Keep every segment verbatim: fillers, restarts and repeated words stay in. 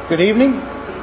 Good evening.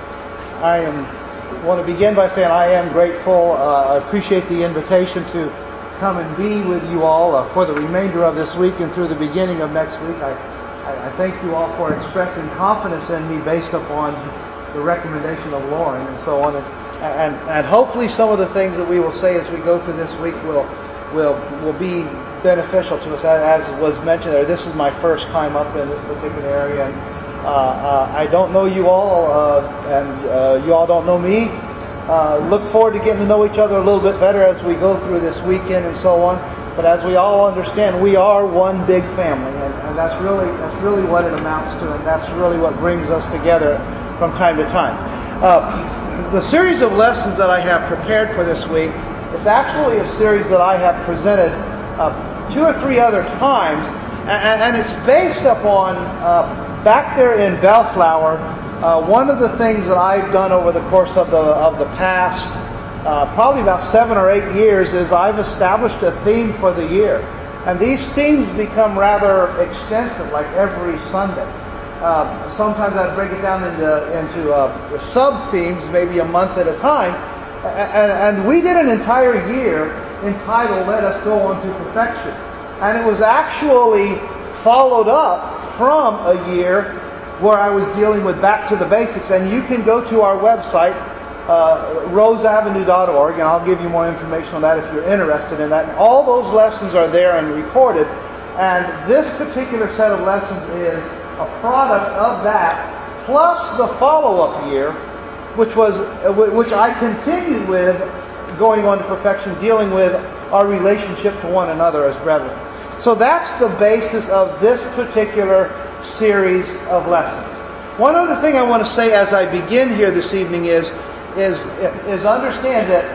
I am, want to begin by saying I am grateful. Uh, I appreciate the invitation to come and be with you all uh, for the remainder of this week and through the beginning of next week. I, I, I thank you all for expressing confidence in me based upon the recommendation of Lauren and so on. And, and, and hopefully some of the things that we will say as we go through this week will will will be beneficial to us. As was mentioned there, this is my first time up in this particular area. And, Uh, uh, I don't know you all, uh, and uh, you all don't know me. Uh, look forward to getting to know each other a little bit better as we go through this weekend and so on. But as we all understand, we are one big family, and, and that's really that's really what it amounts to, and that's really what brings us together from time to time. Uh, the series of lessons that I have prepared for this week is actually a series that I have presented uh, two or three other times, and, and it's based upon uh, back there in Bellflower, uh, one of the things that I've done over the course of the of the past, uh, probably about seven or eight years, is I've established a theme for the year. And these themes become rather extensive, like every Sunday. Uh, sometimes I'd break it down into, into uh, sub-themes, maybe a month at a time. And, and we did an entire year entitled, Let Us Go On to Perfection. And it was actually followed up from a year where I was dealing with back to the basics. And you can go to our website, uh, rose avenue dot org, and I'll give you more information on that if you're interested in that. And all those lessons are there and recorded. And this particular set of lessons is a product of that, plus the follow-up year, which was which I continued with going on to perfection, dealing with our relationship to one another as brethren. So that's the basis of this particular series of lessons. One other thing I want to say as I begin here this evening is, is, is understand that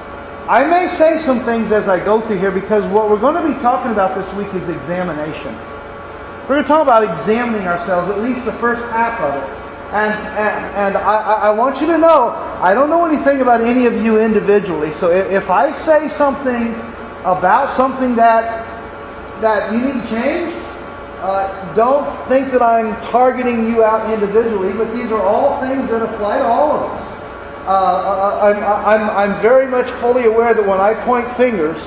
I may say some things as I go through here, because what we're going to be talking about this week is examination. We're going to talk about examining ourselves, at least the first half of it. And, and, and I, I want you to know, I don't know anything about any of you individually, so if I say something about something that that you need to change, uh, don't think that I'm targeting you out individually, but these are all things that apply to all of us. Uh, I'm, I'm, I'm very much fully aware that when I point fingers,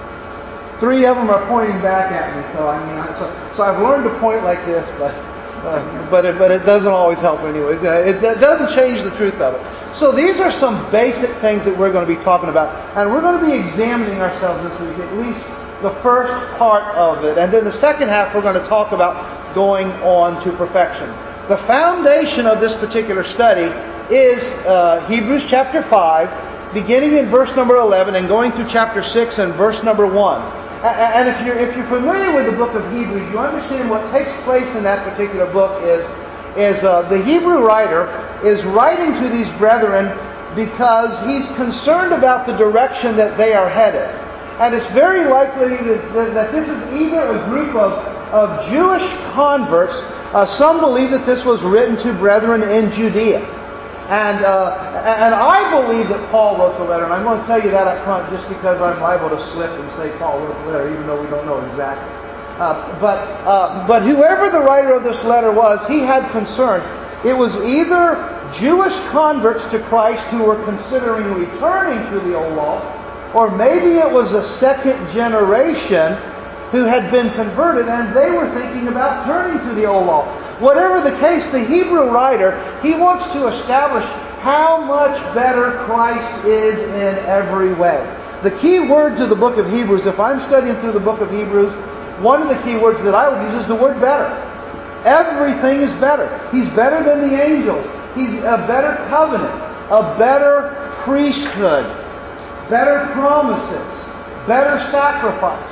three of them are pointing back at me. So I mean, so, so I've learned to point like this, but uh, but it, but it doesn't always help, anyways. It, it doesn't change the truth of it. So these are some basic things that we're going to be talking about, and we're going to be examining ourselves this week, at least the first part of it. And then the second half, we're going to talk about going on to perfection. The foundation of this particular study is uh, Hebrews chapter five, beginning in verse number eleven and going through chapter six and verse number one. And if you're, if you're familiar with the book of Hebrews, you understand what takes place in that particular book is, is uh, the Hebrew writer is writing to these brethren because he's concerned about the direction that they are headed. And it's very likely that, that this is either a group of, of Jewish converts. Uh, some believe that this was written to brethren in Judea. And uh, and I believe that Paul wrote the letter. And I'm going to tell you that up front just because I'm liable to slip and say Paul wrote the letter, even though we don't know exactly. Uh, but, uh, but whoever the writer of this letter was, he had concern. It was either Jewish converts to Christ who were considering returning to the old law, or maybe it was a second generation who had been converted and they were thinking about turning to the old law. Whatever the case, the Hebrew writer, he wants to establish how much better Christ is in every way. The key word to the book of Hebrews, if I'm studying through the book of Hebrews, one of the key words that I would use is the word better. Everything is better. He's better than the angels. He's a better covenant, a better priesthood, better promises, better sacrifice.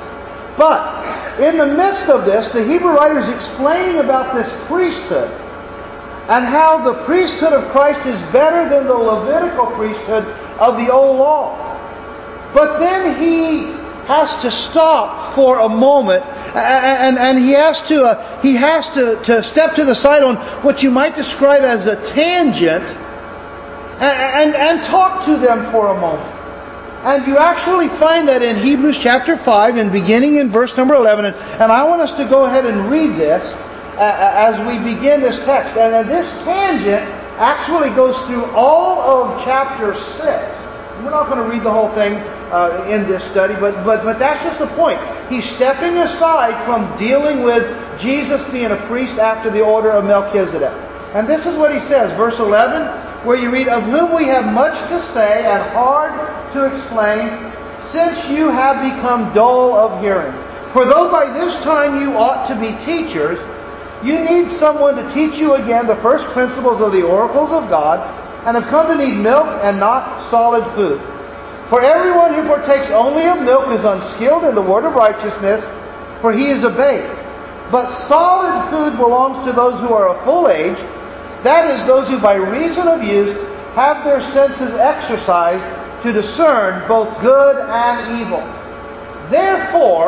But in the midst of this, the Hebrew writer is explaining about this priesthood and how the priesthood of Christ is better than the Levitical priesthood of the old law. But then he has to stop for a moment, and, and, and he has to uh, he has to, to step to the side on what you might describe as a tangent, and, and, and talk to them for a moment. And you actually find that in Hebrews chapter five and beginning in verse number eleven. And, and I want us to go ahead and read this uh, as we begin this text. And uh, this tangent actually goes through all of chapter six. We're not going to read the whole thing uh, in this study, but, but, but that's just the point. He's stepping aside from dealing with Jesus being a priest after the order of Melchizedek. And this is what he says, verse eleven, where you read, "Of whom we have much to say and hard to explain, since you have become dull of hearing. For though by this time you ought to be teachers, you need someone to teach you again the first principles of the oracles of God, and have come to need milk and not solid food. For everyone who partakes only of milk is unskilled in the word of righteousness, for he is a babe. But solid food belongs to those who are of full age, that is, those who by reason of use have their senses exercised to discern both good and evil. Therefore,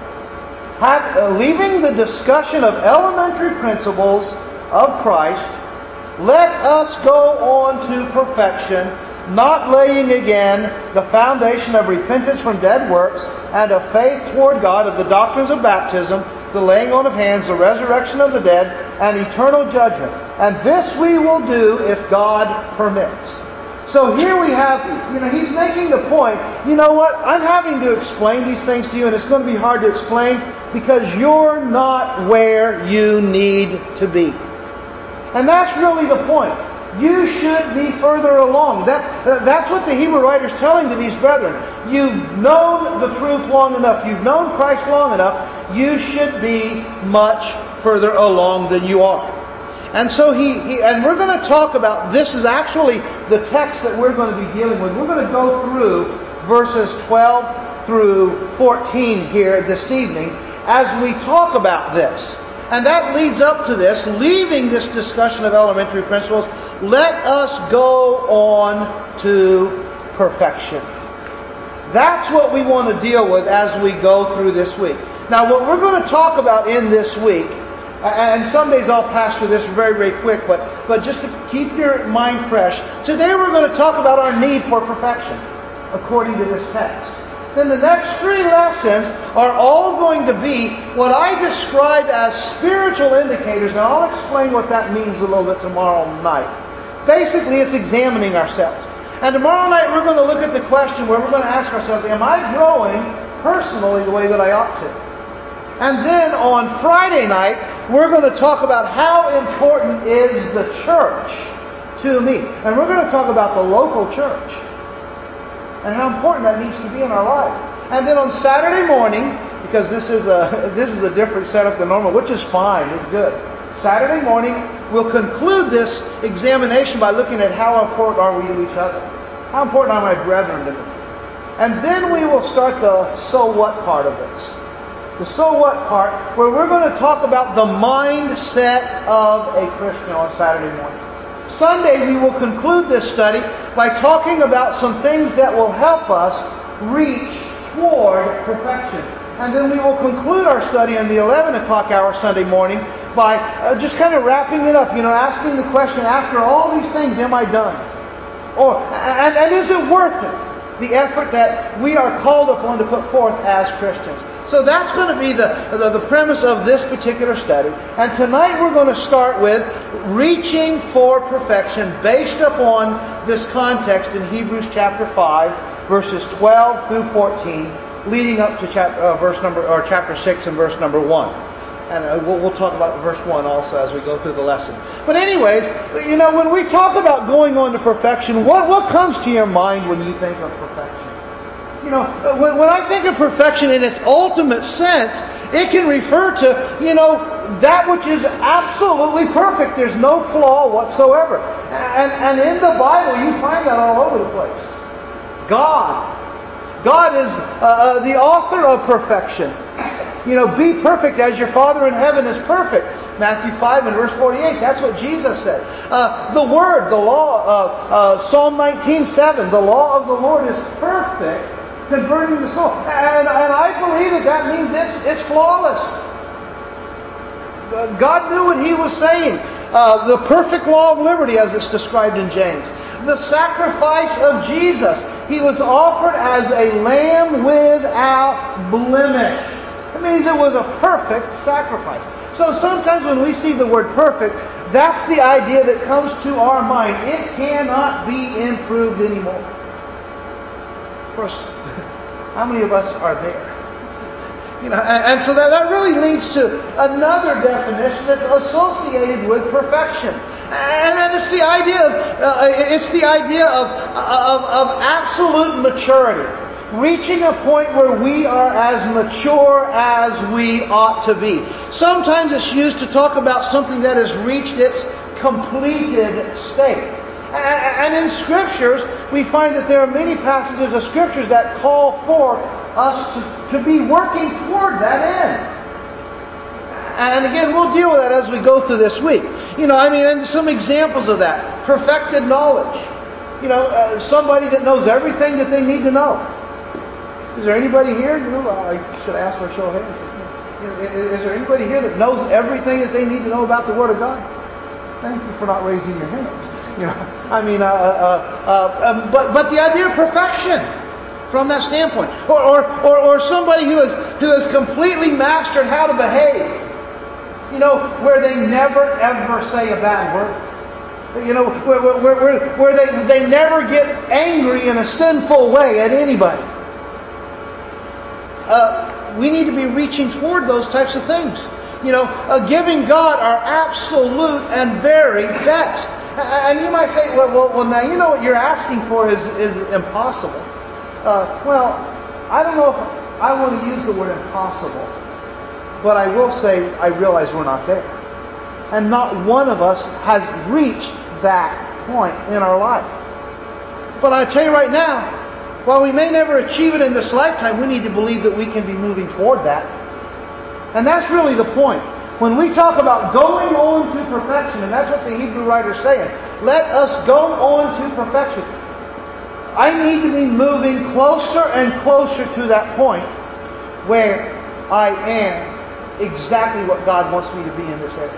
have, uh, leaving the discussion of elementary principles of Christ, let us go on to perfection, not laying again the foundation of repentance from dead works, and of faith toward God, of the doctrines of baptism, the laying on of hands, the resurrection of the dead, and eternal judgment. And this we will do if God permits." So here we have, you know, he's making the point, you know what, I'm having to explain these things to you, and it's going to be hard to explain because you're not where you need to be. And that's really the point. You should be further along. That, uh, that's what the Hebrew writer's telling to these brethren. You've known the truth long enough. You've known Christ long enough. You should be much further along than you are. And so he, he and we're going to talk about, this is actually the text that we're going to be dealing with. We're going to go through verses twelve through fourteen here this evening as we talk about this. And that leads up to this, leaving this discussion of elementary principles, let us go on to perfection. That's what we want to deal with as we go through this week. Now, what we're going to talk about in this week, and some days I'll pass through this very, very quick, but, but just to keep your mind fresh, today we're going to talk about our need for perfection, according to this text. Then the next three lessons are all going to be what I describe as spiritual indicators, and I'll explain what that means a little bit tomorrow night. Basically, it's examining ourselves. And tomorrow night we're going to look at the question where we're going to ask ourselves, am I growing personally the way that I ought to? And then on Friday night, we're going to talk about how important is the church to me. And we're going to talk about the local church and how important that needs to be in our lives. And then on Saturday morning, because this is a this is a different setup than normal, which is fine, it's good. Saturday morning, we'll conclude this examination by looking at how important are we to each other. How important are my brethren to me? And then we will start the so what part of this. The so what part, where we're going to talk about the mindset of a Christian on Saturday morning. Sunday, we will conclude this study by talking about some things that will help us reach toward perfection. And then we will conclude our study in the eleven o'clock hour Sunday morning by uh, just kind of wrapping it up, you know, asking the question, after all these things, am I done? Or, and, and is it worth it? The effort that we are called upon to put forth as Christians. So that's going to be the, the, the premise of this particular study. And tonight we're going to start with reaching for perfection based upon this context in Hebrews chapter five, verses twelve through fourteen, leading up to chapter, uh, verse number or chapter six and verse number one. And uh, we'll, we'll talk about verse one also as we go through the lesson. But anyways, you know, when we talk about going on to perfection, what, what comes to your mind when you think of perfection? You know, when, when I think of perfection in its ultimate sense, it can refer to, you know, that which is absolutely perfect. There's no flaw whatsoever. And, and in the Bible, you find that all over the place. God. God is uh, the author of perfection. You know, be perfect as your Father in heaven is perfect. Matthew five and verse forty-eight. That's what Jesus said. Uh, the Word, the law, uh, uh, Psalm nineteen seven. The law of the Lord is perfect, converting the soul. And, and I believe that that means it's, it's flawless. God knew what He was saying. Uh, the perfect law of liberty, as it's described in James. The sacrifice of Jesus. He was offered as a lamb without blemish. It means it was a perfect sacrifice. So sometimes when we see the word perfect, that's the idea that comes to our mind. It cannot be improved anymore. Of course, how many of us are there? You know, and, and so that, that really leads to another definition that's associated with perfection. And, and it's the idea of uh, it's the idea of, of, of absolute maturity. Reaching a point where we are as mature as we ought to be. Sometimes it's used to talk about something that has reached its completed state. And in Scriptures, we find that there are many passages of Scriptures that call for us to, to be working toward that end. And again, we'll deal with that as we go through this week. You know, I mean, and some examples of that. Perfected knowledge. You know, uh, somebody that knows everything that they need to know. Is there anybody here? You know, I should ask for a show of hands. Is there anybody here that knows everything that they need to know about the Word of God? Thank you for not raising your hands. You know, I mean, uh, uh, uh, um, but but the idea of perfection from that standpoint, or or or, or somebody who has who has completely mastered how to behave. You know, where they never ever say a bad word. You know, where where where, where they they never get angry in a sinful way at anybody. Uh, we need to be reaching toward those types of things. You know, uh, giving God our absolute and very best. And you might say, well, well, well now you know what you're asking for is, is impossible. Uh, well, I don't know if I want to use the word impossible, but I will say I realize we're not there. And not one of us has reached that point in our life. But I tell you right now, while we may never achieve it in this lifetime, we need to believe that we can be moving toward that. And that's really the point. When we talk about going on to perfection, and that's what the Hebrew writer is saying, let us go on to perfection. I need to be moving closer and closer to that point where I am exactly what God wants me to be in this area.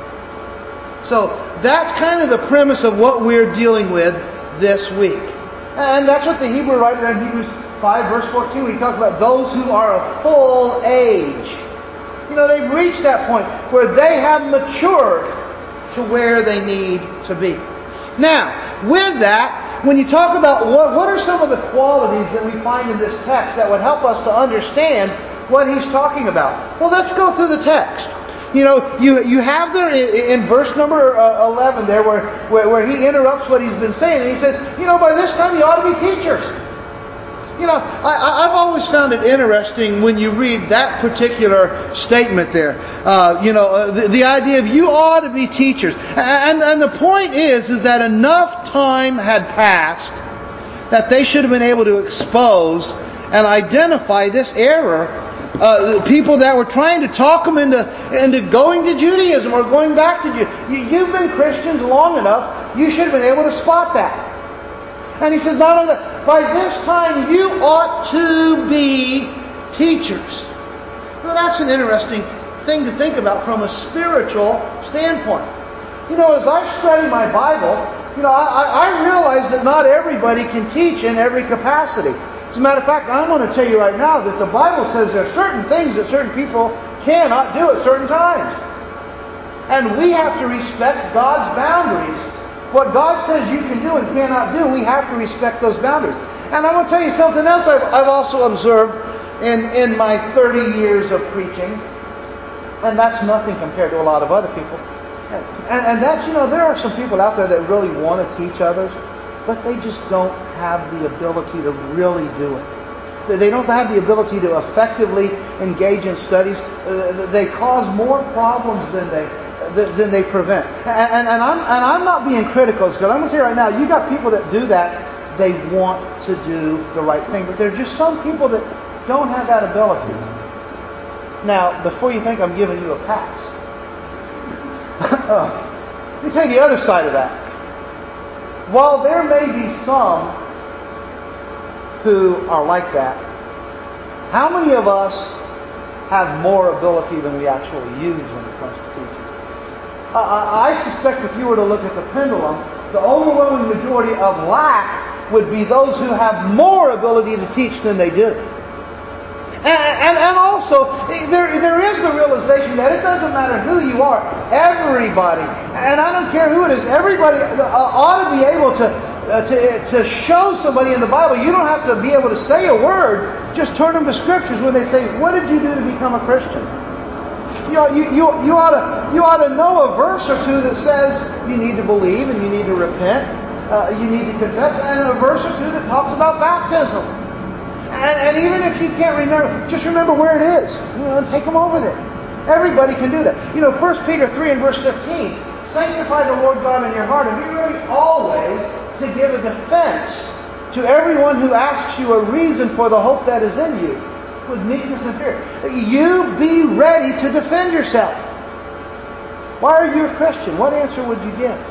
So that's kind of the premise of what we're dealing with this week. And that's what the Hebrew writer in Hebrews five verse fourteen, when he talks about those who are of full age. You know, they've reached that point where they have matured to where they need to be. Now, with that, when you talk about what, what are some of the qualities that we find in this text that would help us to understand what he's talking about? Well, let's go through the text. You know, you you have there in, in verse number uh, eleven there where, where where he interrupts what he's been saying, and he says, you know, by this time you ought to be teachers. You know, I, I've always found it interesting when you read that particular statement there. Uh, you know, uh, the, the idea of you ought to be teachers, and and the point is is that enough time had passed that they should have been able to expose and identify this error. Uh, people that were trying to talk them into into going to Judaism or going back to Judaism. You, you've been Christians long enough, you should have been able to spot that. And he says, not only that, by this time you ought to be teachers. Well, that's an interesting thing to think about from a spiritual standpoint. You know, as I study my Bible, you know, I, I realize that not everybody can teach in every capacity. As a matter of fact, I'm going to tell you right now that the Bible says there are certain things that certain people cannot do at certain times. And we have to respect God's boundaries. What God says you can do and cannot do, we have to respect those boundaries. And I'm going to tell you something else I've, I've also observed in, in my thirty years of preaching. And that's nothing compared to a lot of other people. And, and, and that's, you know, there are some people out there that really want to teach others, but they just don't have the ability to really do it. They don't have the ability to effectively engage in studies. They cause more problems than they than they prevent. And, and, and, I'm, and I'm not being critical, because I'm going to tell you right now, you got people that do that. They want to do the right thing, but there are just some people that don't have that ability. Now, before you think I'm giving you a pass, let me tell you the other side of that. While there may be some who are like that, how many of us have more ability than we actually use when it comes to teaching? Uh, I suspect if you were to look at the pendulum, the overwhelming majority of lack would be those who have more ability to teach than they do. And, and, and also, there, there is the realization that it doesn't matter who you are. Everybody, and I don't care who it is, everybody ought to be able to, uh, to, to show somebody in the Bible. You don't have to be able to say a word. Just turn them to Scriptures when they say, what did you do to become a Christian? You, you, you, you, ought to, you ought to know a verse or two that says you need to believe and you need to repent. Uh, you need to confess. And a verse or two that talks about baptism. And, and even if you can't remember, just remember where it is. You know, and take them over there. Everybody can do that. You know, First Peter three and verse fifteen. Sanctify the Lord God in your heart and be ready always to give a defense to everyone who asks you a reason for the hope that is in you with meekness and fear. You be ready to defend yourself. Why are you a Christian? What answer would you give?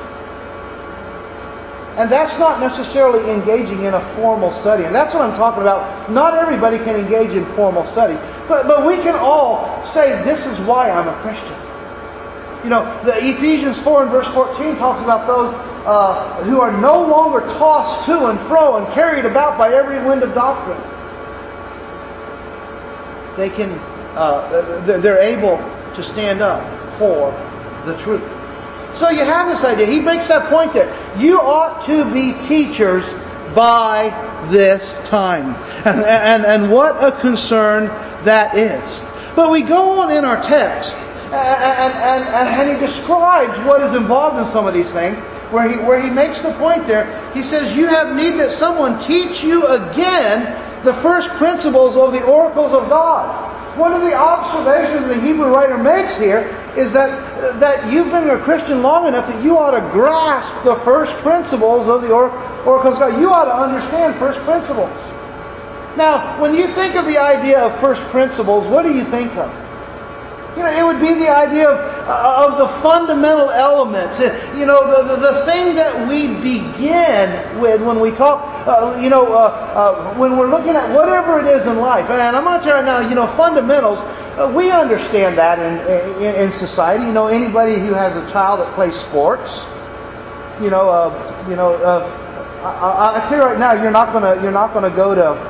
And that's not necessarily engaging in a formal study. And that's what I'm talking about. Not everybody can engage in formal study. But, but we can all say, this is why I'm a Christian. You know, the Ephesians four and verse fourteen talks about those uh, who are no longer tossed to and fro and carried about by every wind of doctrine. They can, uh, they're able to stand up for the truth. So you have this idea. He makes that point there. You ought to be teachers by this time. And, and, and what a concern that is. But we go on in our text, and, and, and, and he describes what is involved in some of these things, where he, where he makes the point there. He says, you have need that someone teach you again the first principles of the oracles of God. One of the observations the Hebrew writer makes here is that, that you've been a Christian long enough that you ought to grasp the first principles of the or- oracles of God. You ought to understand first principles. Now, when you think of the idea of first principles, what do you think of? You know, it would be the idea of, uh, of the fundamental elements. You know, the, the, the thing that we begin with when we talk, uh, you know, uh, uh, when we're looking at whatever it is in life. And I'm going to tell you right now, you know, fundamentals, uh, we understand that in, in, in society. You know, anybody who has a child that plays sports, you know, uh, you know, uh, I, I tell you right now, you're not going to, you're not going to go to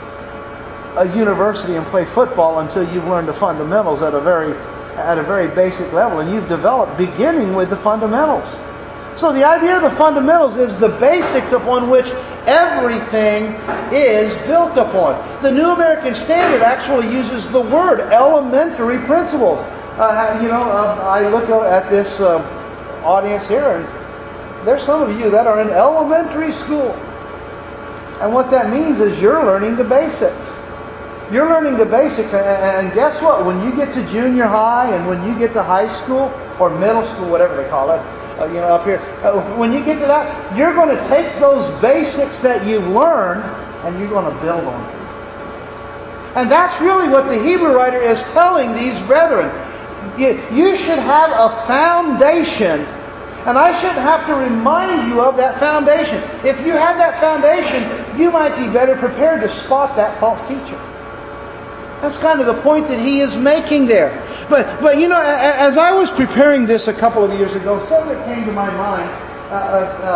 a university and play football until you've learned the fundamentals at a very at a very basic level, and you've developed beginning with the fundamentals. So the idea of the fundamentals is the basics upon which everything is built upon. The New American Standard actually uses the word elementary principles. Uh, you know, uh, I look at this uh, audience here, and there's some of you that are in elementary school. And what that means is you're learning the basics. You're learning the basics, and guess what? When you get to junior high and when you get to high school, or middle school, whatever they call it, uh, you know, up here, uh, when you get to that, you're going to take those basics that you've learned and you're going to build on them. And that's really what the Hebrew writer is telling these brethren. You, you should have a foundation. And I shouldn't have to remind you of that foundation. If you have that foundation, you might be better prepared to spot that false teacher. That's kind of the point that he is making there. But, but you know, as I was preparing this a couple of years ago, something that came to my mind uh, uh, uh,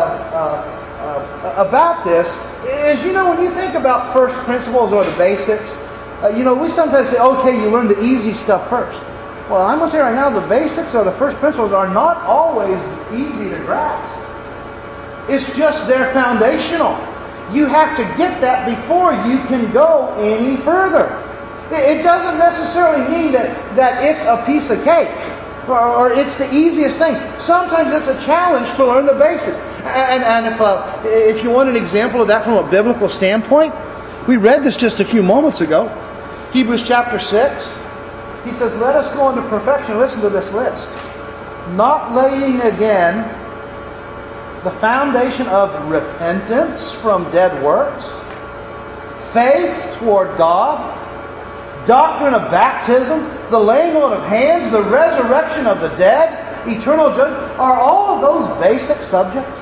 uh, about this is, you know, when you think about first principles or the basics, uh, you know, we sometimes say, okay, you learn the easy stuff first. Well, I'm going to say right now, the basics or the first principles are not always easy to grasp. It's just they're foundational. You have to get that before you can go any further. It doesn't necessarily mean that, that it's a piece of cake or, or it's the easiest thing. Sometimes it's a challenge to learn the basics. And, and if, uh, if you want an example of that from a biblical standpoint, we read this just a few moments ago. Hebrews chapter six. He says, let us go into perfection. Listen to this list. Not laying again the foundation of repentance from dead works, faith toward God, doctrine of baptism, the laying on of hands, the resurrection of the dead, eternal judgment. Are all of those basic subjects?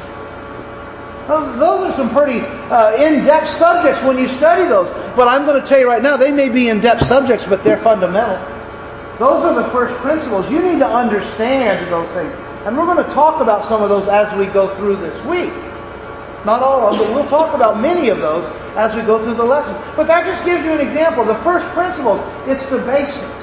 Those are some pretty uh, in-depth subjects when you study those. But I'm going to tell you right now, they may be in-depth subjects, but they're fundamental. Those are the first principles. You need to understand those things. And we're going to talk about some of those as we go through this week. Not all of them, but we'll talk about many of those as we go through the lessons. But that just gives you an example. The first principles, it's the basics.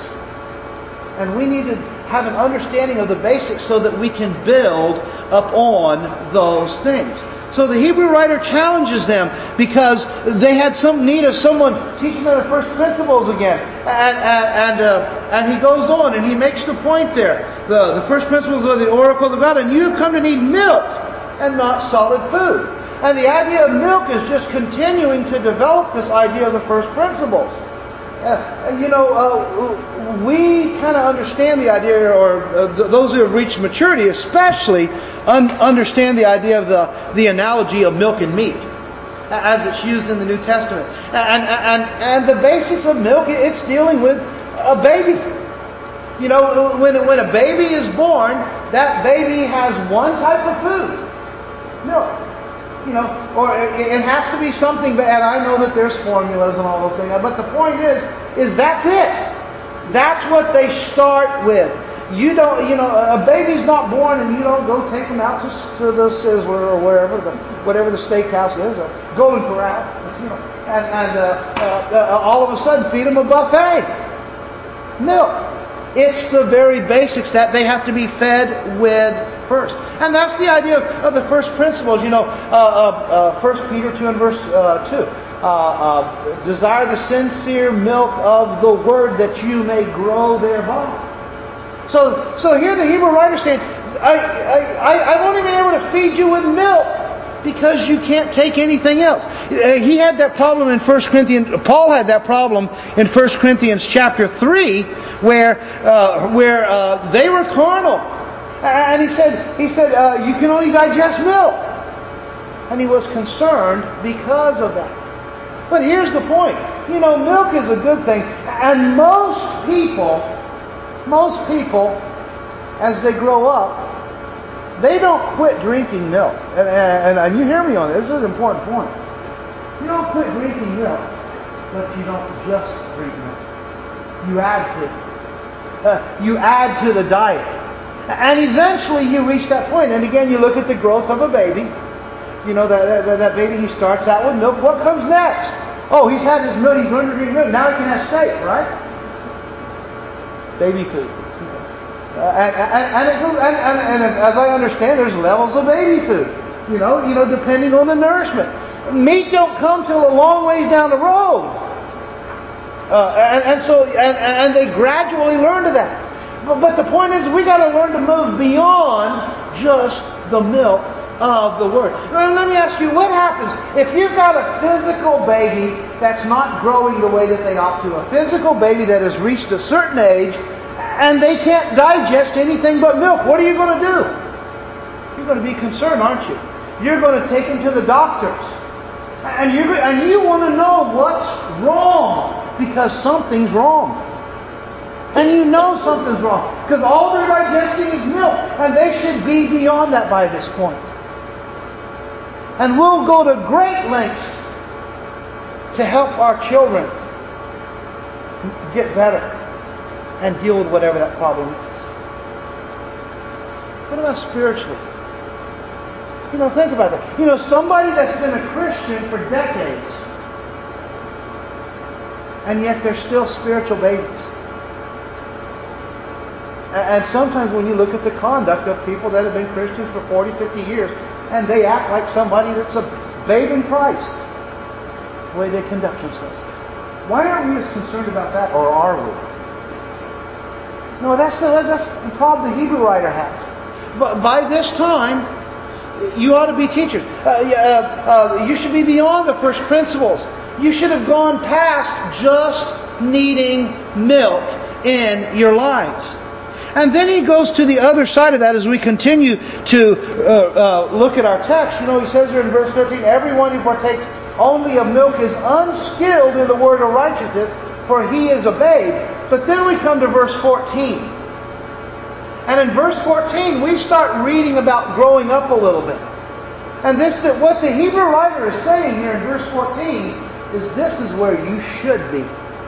And we need to have an understanding of the basics so that we can build upon those things. So the Hebrew writer challenges them because they had some need of someone teaching them the first principles again. And and and, uh, and he goes on and he makes the point there. The, the first principles of the oracle of God. And you have come to need milk and not solid food. And the idea of milk is just continuing to develop this idea of the first principles. Uh, you know, uh, we kind of understand the idea, or uh, th- those who have reached maturity especially un- understand the idea of the, the analogy of milk and meat as it's used in the New Testament. And, and, and the basics of milk, it's dealing with a baby. You know, when, when a baby is born, that baby has one type of food, milk. You know, or it has to be something, and I know that there's formulas and all those things, but the point is, is that's it. That's what they start with. You don't, you know, a baby's not born and you don't go take them out to, to the Sizzler or wherever, the, whatever the steakhouse is, or Golden Corral, you know, and, and uh, uh, uh, all of a sudden feed them a buffet. Milk. It's the very basics that they have to be fed with first. And that's the idea of, of the first principles. You know, uh, uh, uh, First Peter two and verse uh, two. Uh, uh, Desire the sincere milk of the word that you may grow thereby. So, so here the Hebrew writer is saying, I, I, I won't even be able to feed you with milk because you can't take anything else. Uh, he had that problem in First Corinthians. Paul had that problem in First Corinthians chapter three, where uh, where uh, they were carnal, and he said he said uh, you can only digest milk, and he was concerned because of that. But here's the point: you know, milk is a good thing, and most people, most people, as they grow up, they don't quit drinking milk. And, and, and you hear me on this. This is an important point. You don't quit drinking milk, but you don't just drink milk. You add to it. Uh, you add to the diet. And eventually you reach that point. And again, you look at the growth of a baby. You know, that, that, that baby, he starts out with milk. What comes next? Oh, he's had his milk. He's learned to drink milk. Now he can have steak, right? Baby food. Uh, and, and, and, it goes, and, and, and as I understand, there's levels of baby food. You know, you know, depending on the nourishment. Meat don't come till a long ways down the road. Uh, and, and so, and, and they gradually learn to that. But, but the point is, we got to learn to move beyond just the milk of the Word. Now, let me ask you, what happens if you've got a physical baby that's not growing the way that they ought to? A physical baby that has reached a certain age, and they can't digest anything but milk. What are you going to do? You're going to be concerned, aren't you? You're going to take them to the doctors. And, you're, and you want to know what's wrong, because something's wrong. And you know something's wrong, because all they're digesting is milk, and they should be beyond that by this point. And we'll go to great lengths to help our children get better and deal with whatever that problem is. What about spiritually? You know, think about that. You know, somebody that's been a Christian for decades, and yet they're still spiritual babies. And sometimes when you look at the conduct of people that have been Christians for forty, fifty years, and they act like somebody that's a babe in Christ, the way they conduct themselves. Why aren't we as concerned about that, or are we? No, that's the, that's the problem the Hebrew writer has. But by this time, you ought to be teachers. Uh, uh, uh, you should be beyond the first principles. You should have gone past just needing milk in your lives. And then he goes to the other side of that as we continue to uh, uh, look at our text. You know, he says here in verse thirteen, everyone who partakes only of milk is unskilled in the word of righteousness, for he is a babe. But then we come to verse fourteen. And in verse fourteen, we start reading about growing up a little bit. And this, that what the Hebrew writer is saying here in verse fourteen is this is where you should be.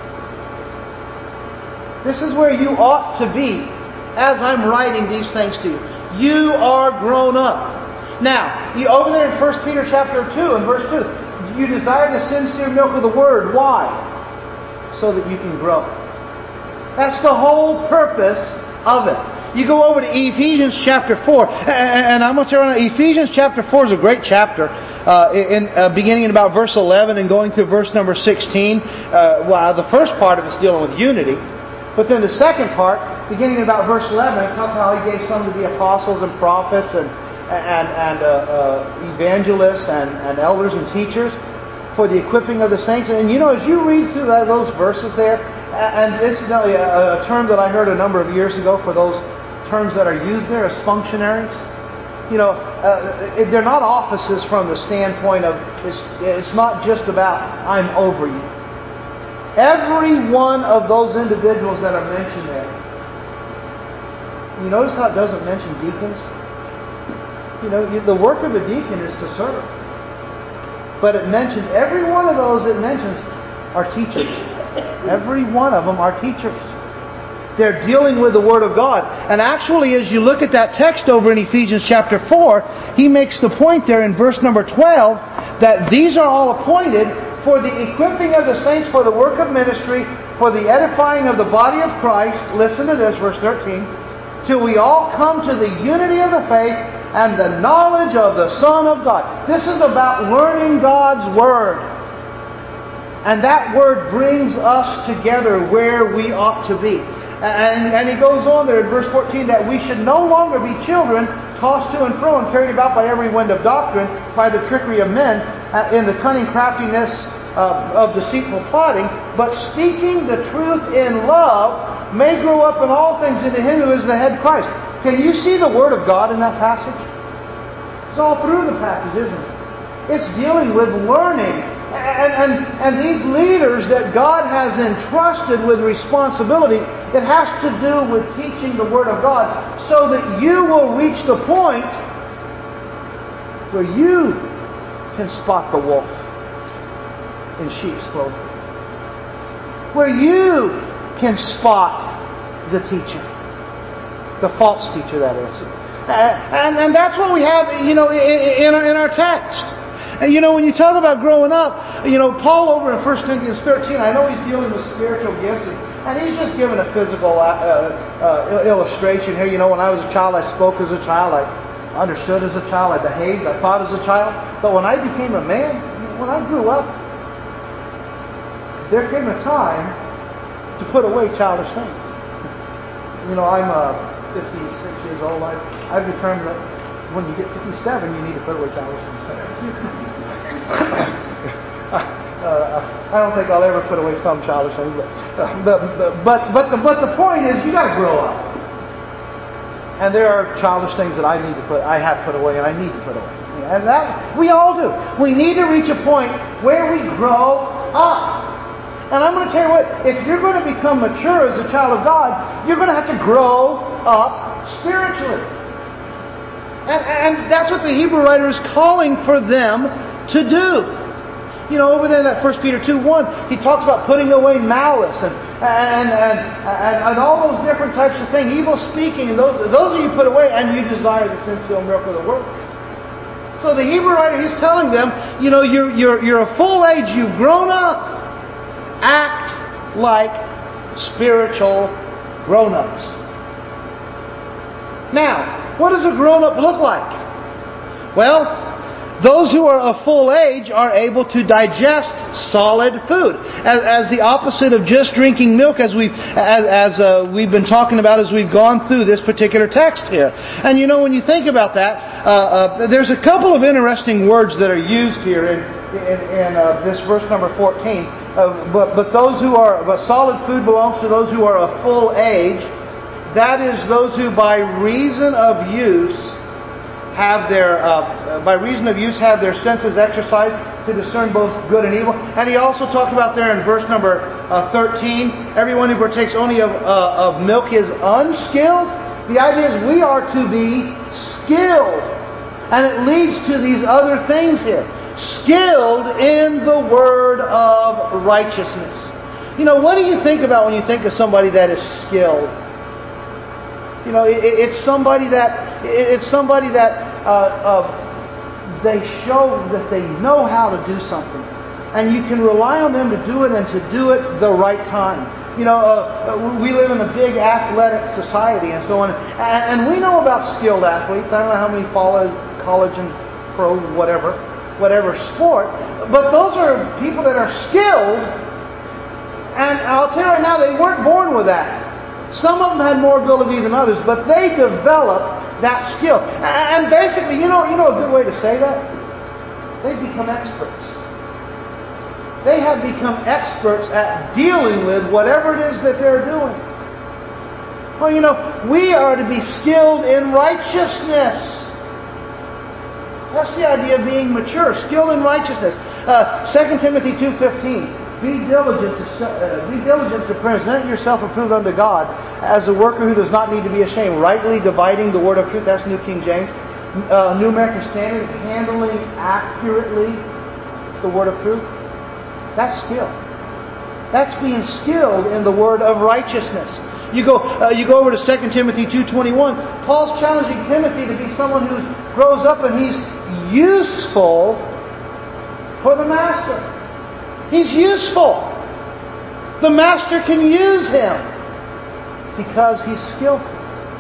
This is where you ought to be as I'm writing these things to you. You are grown up. Now, you, over there in First Peter chapter two and verse two, You desire the sincere milk of the Word. Why? So that you can grow. That's the whole purpose of it. You go over to Ephesians chapter four, and I'm going to tell you, Ephesians chapter four is a great chapter, uh, in uh, beginning in about verse eleven and going through verse number sixteen. Uh, well, the first part of it's dealing with unity, but then the second part, beginning in about verse eleven, it talks about how He gave some to be apostles and prophets and and and uh, uh, evangelists and, and elders and teachers for the equipping of the saints. And you know, as you read through that, those verses there, and incidentally, a, a term that I heard a number of years ago for those terms that are used there as functionaries. You know, uh, they're not offices from the standpoint of, it's, it's not just about, I'm over you. Every one of those individuals that are mentioned there, you notice how it doesn't mention deacons? You know, the work of a deacon is to serve. But it mentions, every one of those it mentions are teachers. Every one of them are teachers. They're dealing with the Word of God. And actually, as you look at that text over in Ephesians chapter four, he makes the point there in verse number twelve that these are all appointed for the equipping of the saints for the work of ministry, for the edifying of the body of Christ. Listen to this, verse thirteen. Till we all come to the unity of the faith and the knowledge of the Son of God. This is about learning God's Word. And that Word brings us together where we ought to be. And, and he goes on there in verse fourteen that we should no longer be children tossed to and fro and carried about by every wind of doctrine, by the trickery of men, uh, in the cunning craftiness uh, of deceitful plotting, but speaking the truth in love may grow up in all things into Him who is the head, Christ. Can you see the Word of God in that passage? It's all through the passage, isn't it? It's dealing with learning. And, and, and these leaders that God has entrusted with responsibility, it has to do with teaching the Word of God so that you will reach the point where you can spot the wolf in sheep's clothing. Where you can spot the teacher. The false teacher, that is. And, and that's what we have, you know, in our, in our text. And you know, when you talk about growing up, you know, Paul over in First Corinthians thirteen, I know he's dealing with spiritual gifts, and, and he's just giving a physical uh, uh, illustration here. You know, when I was a child, I spoke as a child, I understood as a child, I behaved, I thought as a child. But when I became a man, when I grew up, there came a time to put away childish things. You know, I'm uh, fifty-six years old. I, I've determined that when you get fifty-seven, you need to put away childish things. uh, I don't think I'll ever put away some childish things, but but but but the, but the point is, you got to grow up. And there are childish things that I need to put, I have put away, and I need to put away. And that we all do. We need to reach a point where we grow up. And I'm going to tell you what: if you're going to become mature as a child of God, you're going to have to grow up spiritually. And, and that's what the Hebrew writer is calling for them to do. You know, over there in that First Peter two one, he talks about putting away malice and and, and, and, and all those different types of things, evil speaking, and those, those are you put away, and you desire the sincere milk of the Word. So the Hebrew writer, he's telling them, you know, you're, you're, you're a full age, you've grown up. Act like spiritual grown-ups. Now, what does a grown-up look like? Well, those who are of full age are able to digest solid food, as, as the opposite of just drinking milk, as we've as, as uh, we've been talking about as we've gone through this particular text here. And you know, when you think about that, uh, uh, there's a couple of interesting words that are used here in in, in uh, this verse number fourteen. Uh, but but those who are but solid food belongs to those who are of full age. That is, those who by reason of use have their uh, by reason of use have their senses exercised to discern both good and evil. And he also talked about there in verse number uh, thirteen, everyone who partakes only of uh, of milk is unskilled. The idea is we are to be skilled, and it leads to these other things here: skilled in the word of righteousness. You know, what do you think about when you think of somebody that is skilled? You know, it, it's somebody that it's somebody that uh, uh, they show that they know how to do something. And you can rely on them to do it and to do it the right time. You know, uh, we live in a big athletic society and so on. And, and we know about skilled athletes. I don't know how many follow college and pro, whatever, whatever sport. But those are people that are skilled. And I'll tell you right now, they weren't born with that. Some of them had more ability than others, but they developed that skill. And basically, you know, you know a good way to say that? They've become experts. They have become experts at dealing with whatever it is that they're doing. Well, you know, we are to be skilled in righteousness. That's the idea of being mature, skilled in righteousness. Uh, Second Timothy two fifteen. Be diligent to uh, be diligent to present yourself approved unto God as a worker who does not need to be ashamed, rightly dividing the word of truth. That's New King James. Uh, New American Standard, handling accurately the word of truth. That's skill. That's being skilled in the word of righteousness. You go, uh, you go over to Second Timothy two twenty-one. Paul's challenging Timothy to be someone who grows up and he's useful for the master. He's useful. The master can use him because he's skillful.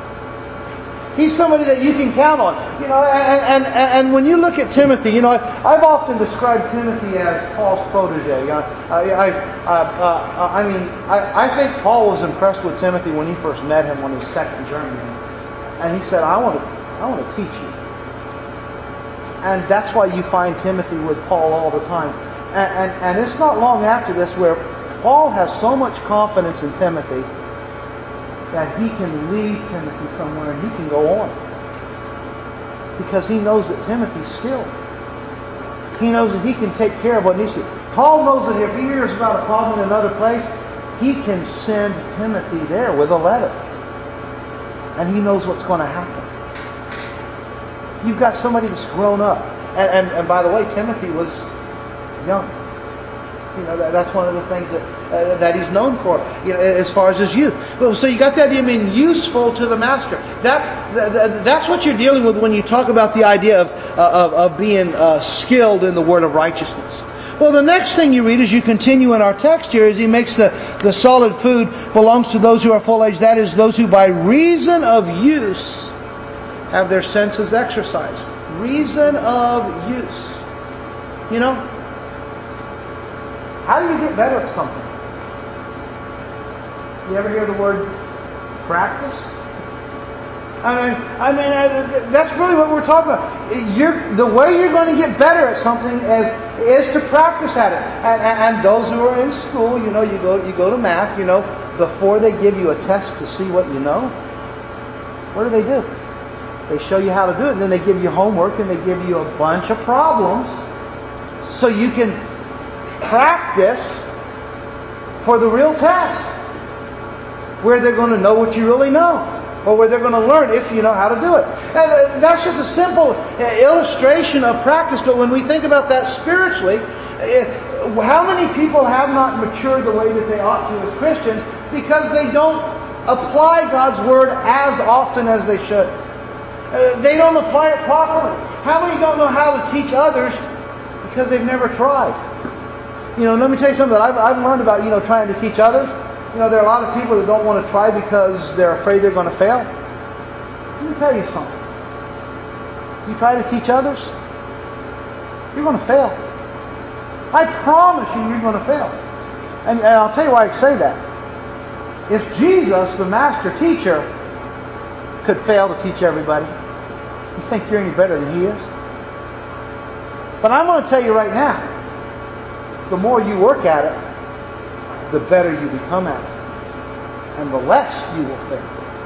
He's somebody that you can count on. You know, and, and, and when you look at Timothy, you know, I've often described Timothy as Paul's protege. I, I, I, uh, I mean, I, I think Paul was impressed with Timothy when he first met him on his second journey, and he said, "I want to, I want to teach you." And that's why you find Timothy with Paul all the time. And, and, and it's not long after this where Paul has so much confidence in Timothy that he can lead Timothy somewhere and he can go on. Because he knows that Timothy's skilled. He knows that he can take care of what needs to. Paul knows that if he hears about a problem in another place, he can send Timothy there with a letter. And he knows what's going to happen. You've got somebody that's grown up. And, and, and by the way, Timothy was young. You know, that, that's one of the things that uh, that he's known for, you know, as far as his youth. So you got the idea of being useful to the master. That's that's what you're dealing with when you talk about the idea of uh, of, of being uh, skilled in the word of righteousness. Well, the next thing you read as you continue in our text here is he makes the, the solid food belongs to those who are full age. That is, those who by reason of use have their senses exercised. Reason of use. You know, how do you get better at something? You ever hear the word practice? I mean, I mean, I, that's really what we're talking about. You're, the way you're going to get better at something is, is to practice at it. And, and, and those who are in school, you know, you go you go to math, you know, before they give you a test to see what you know, what do they do? They show you how to do it, and then they give you homework, and they give you a bunch of problems so you can practice for the real test, where they're going to know what you really know, or where they're going to learn if you know how to do it. And that's just a simple illustration of practice, but when we think about that spiritually, how many people have not matured the way that they ought to as Christians because they don't apply God's Word as often as they should? They don't apply it properly. How many don't know how to teach others because they've never tried? You know, let me tell you something that I've, I've learned about, you know, trying to teach others. You know, there are a lot of people that don't want to try because they're afraid they're going to fail. Let me tell you something. You try to teach others, you're going to fail. I promise you, you're going to fail. And, and I'll tell you why I say that. If Jesus, the master teacher, could fail to teach everybody, you think you're any better than He is? But I'm going to tell you right now, the more you work at it, the better you become at it. And the less you will fail.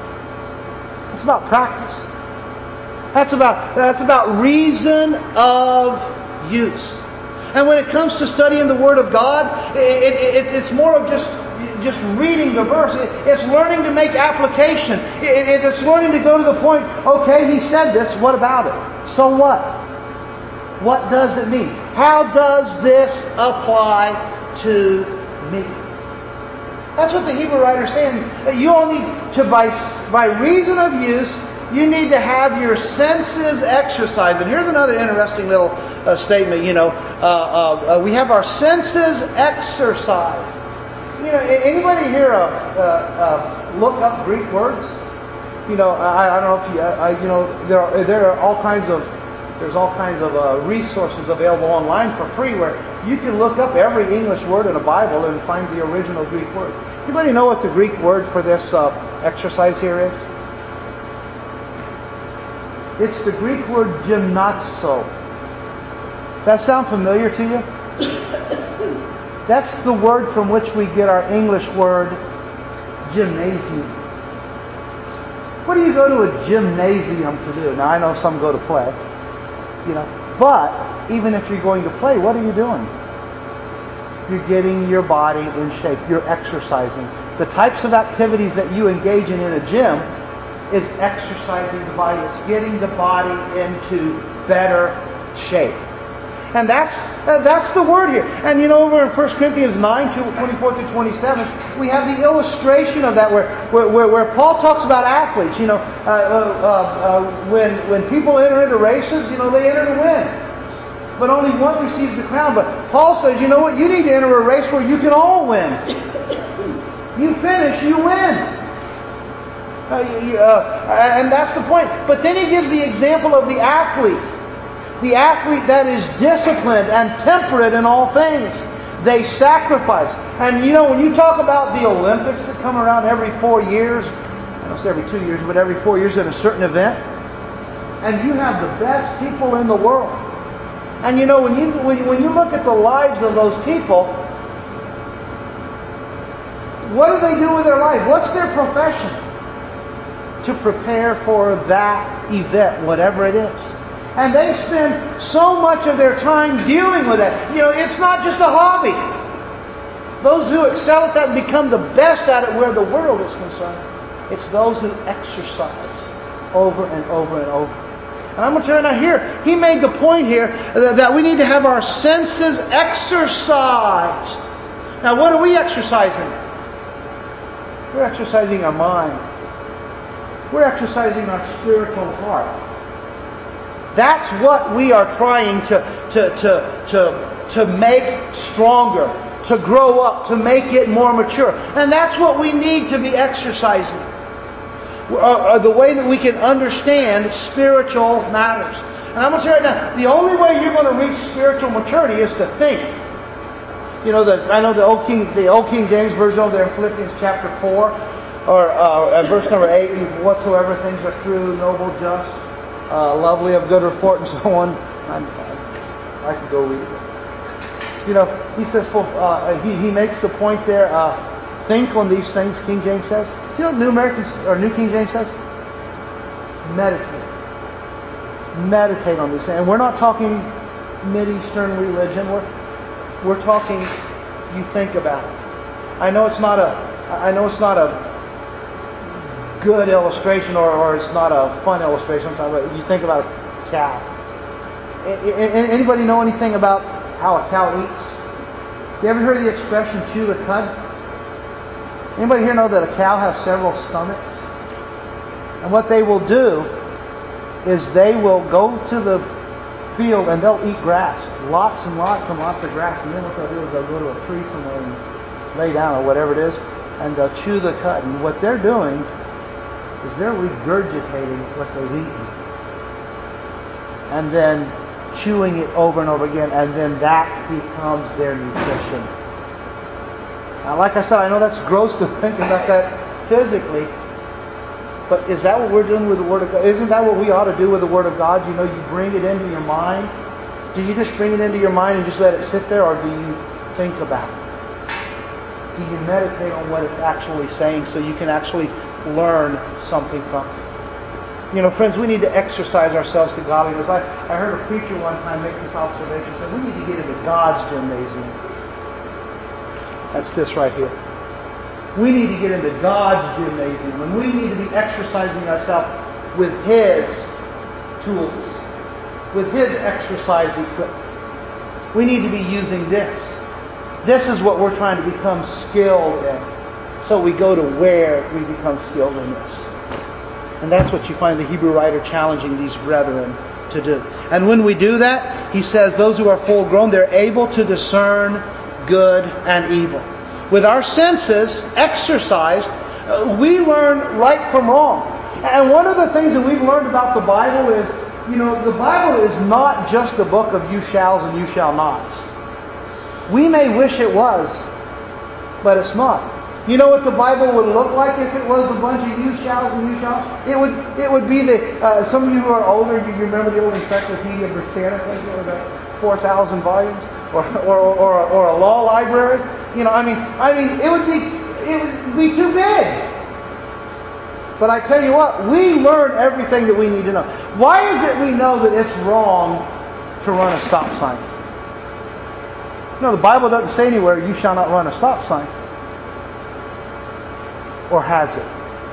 It's about practice. That's about, that's about reason of use. And when it comes to studying the Word of God, it, it, it's more of just, just reading the verse. It, it's learning to make application. It, it's learning to go to the point, okay, He said this, what about it? So what? What does it mean? How does this apply to me? That's what the Hebrew writer is saying. You all need to, by, by reason of use, You need to have your senses exercised. And here's another interesting little uh, statement. You know, uh, uh, uh, we have our senses exercised. You know, anybody here uh, uh, uh, look up Greek words? You know, I, I don't know if you, uh, you know, there are, there are all kinds of there's all kinds of uh, resources available online for free where you can look up every English word in the Bible and find the original Greek word. Anybody know what the Greek word for this uh, exercise here is? It's the Greek word gymnazo. Does that sound familiar to you? That's the word from which we get our English word gymnasium. What do you go to a gymnasium to do? Now I know some go to play, you know, but even if you're going to play, what are you doing? You're getting your body in shape. You're exercising. The types of activities that you engage in in a gym is exercising the body. It's getting the body into better shape. And that's uh, that's the word here. And you know, over in First Corinthians nine, twenty-four through twenty-seven, we have the illustration of that where where, where, where Paul talks about athletes. You know, uh, uh, uh, when when people enter into races, you know, they enter to win. But only one receives the crown. But Paul says, you know what? You need to enter a race where you can all win. You finish, you win. Uh, uh, and that's the point. But then he gives the example of the athlete. The athlete that is disciplined and temperate in all things. They sacrifice. And you know, when you talk about the Olympics that come around every four years, I don't say every two years, but every four years in a certain event, and you have the best people in the world. And you know, when you when you, when you look at the lives of those people, what do they do with their life? What's their profession? To prepare for that event, whatever it is. And they spend so much of their time dealing with that. You know, it's not just a hobby. Those who excel at that and become the best at it where the world is concerned, it's those who exercise over and over and over. And I'm going to turn out here. He made the point here that we need to have our senses exercised. Now, what are we exercising? We're exercising our mind. We're exercising our spiritual heart. That's what we are trying to, to, to, to, to make stronger, to grow up, to make it more mature. And that's what we need to be exercising. Uh, the way that we can understand spiritual matters. And I'm going to tell you right now, the only way you're going to reach spiritual maturity is to think. You know, the, I know the old King, the old King James Version over there in Philippians chapter four, or uh, verse number eight, whatsoever things are true, noble, just, Uh, lovely, of good report, and so on. I'm, I could go read it. You know, he says, uh, he, he makes the point there, uh, think on these things, King James says. You know what New American, or New King James says? Meditate. Meditate on these things. And we're not talking Mid-Eastern religion. We're, we're talking, you think about it. I know it's not a, I know it's not a good illustration, or, or it's not a fun illustration. I'm talking about, you think about a cow. Anybody know anything about how a cow eats? You ever heard of the expression chew the cud? Anybody here know that a cow has several stomachs? And what they will do is they will go to the field and they'll eat grass. Lots and lots and lots of grass. And then what they'll do is they'll go to a tree somewhere and lay down or whatever it is, and they'll chew the cud. And what they're doing is they're regurgitating what they've eaten. And then chewing it over and over again, and then that becomes their nutrition. Now, like I said, I know that's gross to think about that physically, but is that what we're doing with the Word of God? Isn't that what we ought to do with the Word of God? You know, you bring it into your mind. Do you just bring it into your mind and just let it sit there, or do you think about it? Do you meditate on what it's actually saying so you can actually learn something from it? You know, friends, we need to exercise ourselves to godliness. I, I heard a preacher one time make this observation. He said, we need to get into God's gymnasium. That's this right here. We need to get into God's gymnasium. And we need to be exercising ourselves with His tools, with His exercise equipment. We need to be using this. This is what we're trying to become skilled in. So we go to where we become skilled in this. And that's what you find the Hebrew writer challenging these brethren to do. And when we do that, he says those who are full grown, they're able to discern good and evil. With our senses exercised, we learn right from wrong. And one of the things that we've learned about the Bible is, you know, the Bible is not just a book of you shalls and you shall nots. We may wish it was, but it's not. You know what the Bible would look like if it was a bunch of you shalls and you shall? It would it would be the, uh, some of you who are older, you remember the old Encyclopedia Britannica, you know, the four thousand volumes? Or, or, or, a, or a law library? You know, I mean, I mean, it would be, it would be too big. But I tell you what, we learn everything that we need to know. Why is it we know that it's wrong to run a stop sign? No, the Bible doesn't say anywhere, you shall not run a stop sign. Or has it?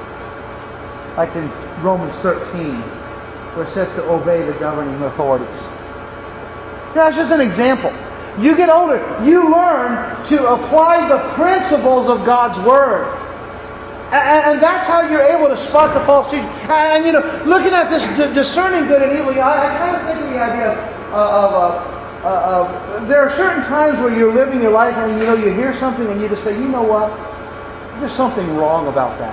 Like in Romans thirteen, where it says to obey the governing authorities. That's just an example. You get older, you learn to apply the principles of God's Word. And, and that's how you're able to spot the false teaching. And, you know, looking at this discerning good and evil, I, I kind of think of the idea of, of, uh, uh, of, there are certain times where you're living your life and, you know, you hear something and you just say, you know what? There's something wrong about that.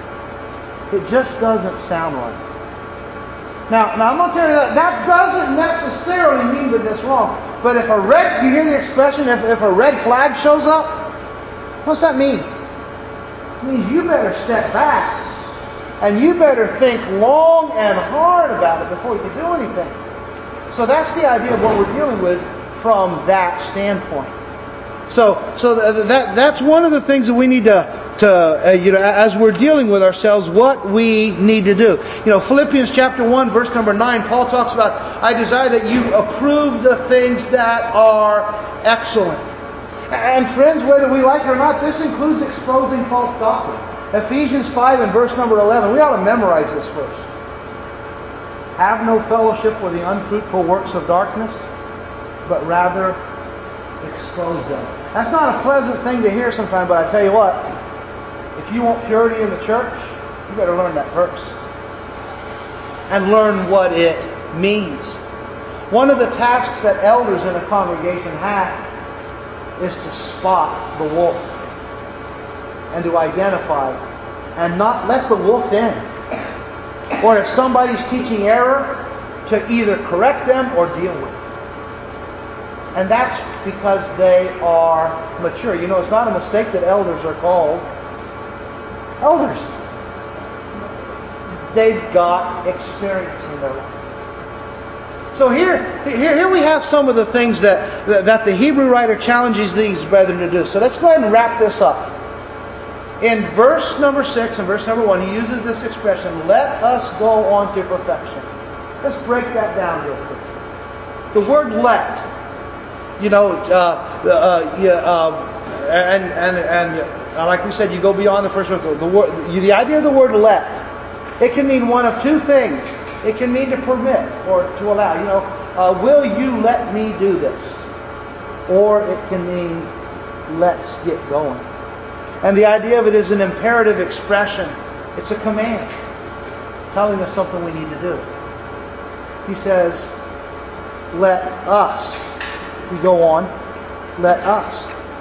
It just doesn't sound right. Now, now I'm going to tell you that that doesn't necessarily mean that it's wrong. But if a red, you hear the expression, if, if a red flag shows up, what's that mean? It means you better step back. And you better think long and hard about it before you do anything. So that's the idea of what we're dealing with from that standpoint. So, so that that's one of the things that we need to, to uh, you know, as we're dealing with ourselves, what we need to do. You know, Philippians chapter one, verse number nine, Paul talks about, I desire that you approve the things that are excellent. And friends, whether we like it or not, this includes exposing false doctrine. Ephesians five and verse number eleven. We ought to memorize this verse. Have no fellowship with the unfruitful works of darkness, but rather expose them. That's not a pleasant thing to hear sometimes, but I tell you what, if you want purity in the church, you better learn that verse. And learn what it means. One of the tasks that elders in a congregation have is to spot the wolf and to identify and not let the wolf in. Or if somebody's teaching error, to either correct them or deal with it. And that's because they are mature. You know, it's not a mistake that elders are called elders. They've got experience in their life. So here, here, here we have some of the things that, that the Hebrew writer challenges these brethren to do. So let's go ahead and wrap this up. In verse number six and verse number one, he uses this expression, let us go on to perfection. Let's break that down real quick. The word let, you know, uh, uh, yeah, uh, and, and, and uh, like we said, you go beyond the first one. So the, word, the idea of the word let, it can mean one of two things. It can mean to permit or to allow. You know, uh, will you let me do this? Or it can mean let's get going. And the idea of it is an imperative expression. It's a command telling us something we need to do. He says, let us. We go on, let us.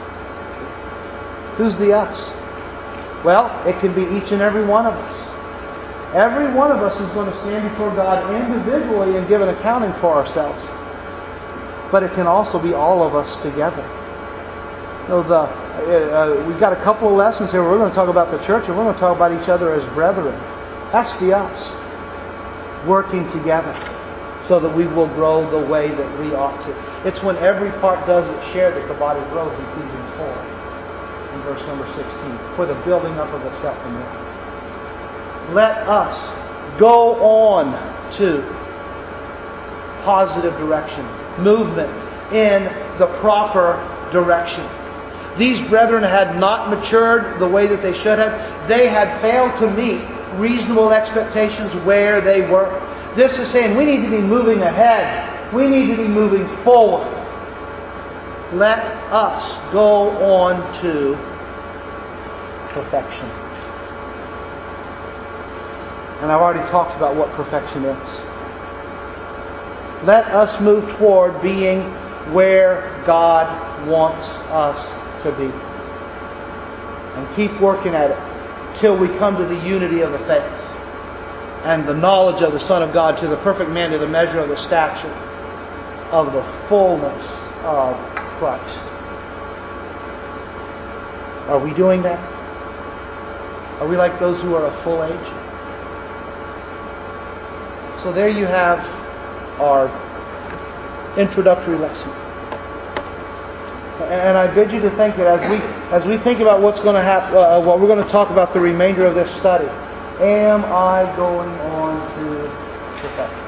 Who's the us? Well, it can be each and every one of us. Every one of us is going to stand before God individually and give an accounting for ourselves. But it can also be all of us together. You know, the, uh, we've got a couple of lessons here. We're going to talk about the church and we're going to talk about each other as brethren. That's the us. Working together so that we will grow the way that we ought to. It's when every part does its share that the body grows, Ephesians four. In verse number sixteen. For the building up of itself in love. Let us go on to positive direction, movement in the proper direction. These brethren had not matured the way that they should have. They had failed to meet reasonable expectations where they were. This is saying we need to be moving ahead. We need to be moving forward. Let us go on to perfection. And I've already talked about what perfection is. Let us move toward being where God wants us to be. And keep working at it till we come to the unity of the faith and the knowledge of the Son of God, to the perfect man, to the measure of the stature of the fullness of Christ. Are we doing that? Are we like those who are of full age? So there you have our introductory lesson. And I bid you to think that as we as we think about what's going to happen, uh, what we're going to talk about the remainder of this study, am I going on to perfection?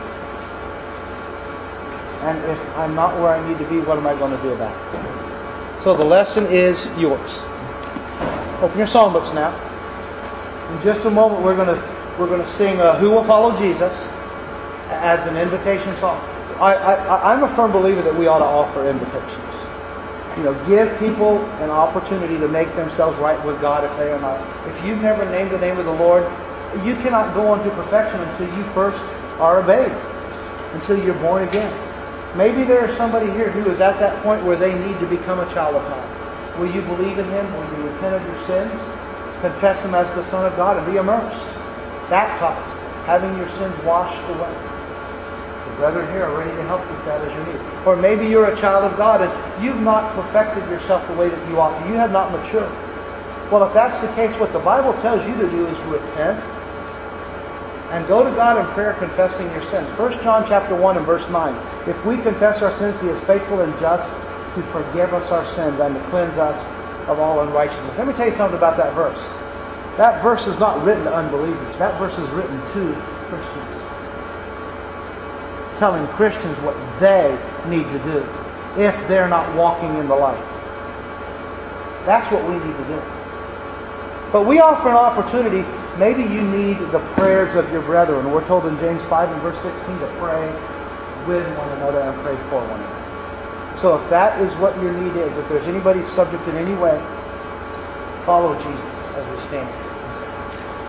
And if I'm not where I need to be, what am I going to do about it? So the lesson is yours. Open your songbooks now. In just a moment, we're going to we're going to sing uh, "Who Will Follow Jesus" as an invitation song. I, I, I'm a firm believer that we ought to offer invitations. You know, give people an opportunity to make themselves right with God if they are not. If you've never named the name of the Lord, you cannot go on to perfection until you first are a babe, until you're born again. Maybe there is somebody here who is at that point where they need to become a child of God. Will you believe in Him? Will you repent of your sins? Confess Him as the Son of God and be immersed, baptized, having your sins washed away. The brethren here are ready to help you with that as you need. Or maybe you're a child of God and you've not perfected yourself the way that you ought to. You have not matured. Well, if that's the case, what the Bible tells you to do is repent and go to God in prayer confessing your sins. First John chapter one and verse nine. If we confess our sins, He is faithful and just to forgive us our sins and to cleanse us of all unrighteousness. Let me tell you something about that verse. That verse is not written to unbelievers. That verse is written to Christians, telling Christians what they need to do if they're not walking in the light. That's what we need to do. But we offer an opportunity. Maybe you need the prayers of your brethren. We're told in James five and verse sixteen to pray with one another and pray for one another. So if that is what your need is, if there's anybody subject in any way, follow Jesus as we stand and